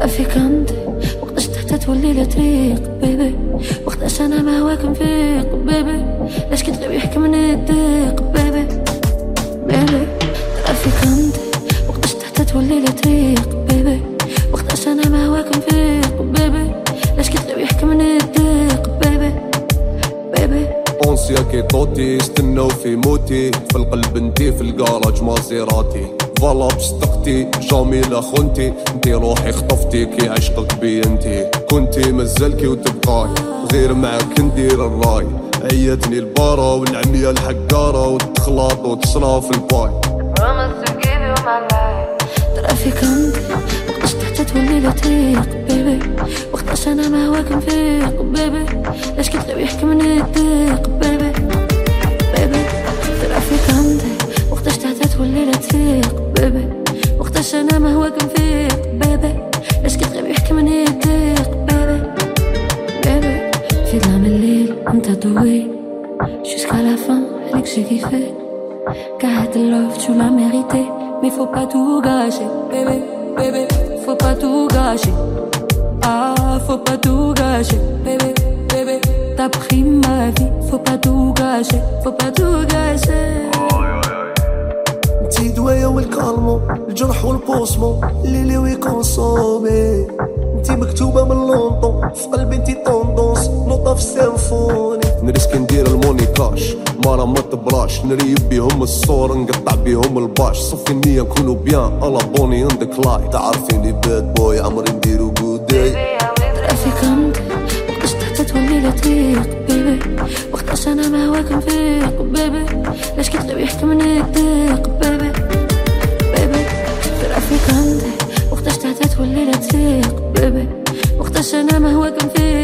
ترافيكانتي وقتاش تحت تولي لا طريق بيبي، وقتاش انا ما هواك نفيق بيبي، لاش كتغيب يحكمني الضيق بيبي بيبي. ترافيكانتي وقتاش تحت تولي لا طريق بيبي، وقتاش انا ما هواك نفيق بيبي، لاش كتغيب يحكمني الضيق بيبي بيبي. اونسيا كي طوتي استناو في موتي، في القلب انتي في الكراج مازيراتي، فوالا بصدقتي جميلة خنتي، انتي روحي خطفتي كي عشقك بي انتي، كنتي مازالكي وتبقاي غير معاك ندير الراي، عياتني البارة والعمية الحقارة وتخلاط وتصرا في الباي. ترافيكانتي وقتاش تحت تولي لا طريق بيبي، وقتاش انا ما هواك نفيق بيبي، لاش كتغيب يحكمني الضيق بيبي بيبي. ترافيكانتي وقتاش تحت تولي لا طريق بيبي، وقتاش انا ما هواك نفيق بيبي، لاش كتغيب يحكمني الضيق بيبي بيبي. في ظلام الليل انت ضوي jusqu'à la fin عليك j'ai kiffé, car the love tu l'as mérité, mais faut pas tout gâcher bébé bébé, faut pas tout gâcher, ah faut pas tout gâcher bébé bébé. T'as pris ma vie, faut pas tout gâcher, faut pas tout gâcher. انتي دوايا والكالمو الجرح والبوسمو الليلي ويكونسومي، انتي مكتوبة من لونطون في قلبي، انتي طوندونس نوطة في السيمفوني. نريسك ندير المونيكاش مرة ما تبراش، نريب بيهم الصور نقطع بيهم الباش، صفي النية نكونو بيان الا بوني اندك لاي، تعرفيني باد بوي عمري نديرو جودي. ترافيكانتي وقتاش تحت تولي لا طريق بيبي، وقتاش انا ما هواك نفيق بيبي، لاش كتغيب يحكمني الضيق بيبي بيبي. ترافيكانتي وقتاش تحت تولي لا طريق بيبي، وقتاش انا ما هواك نفيق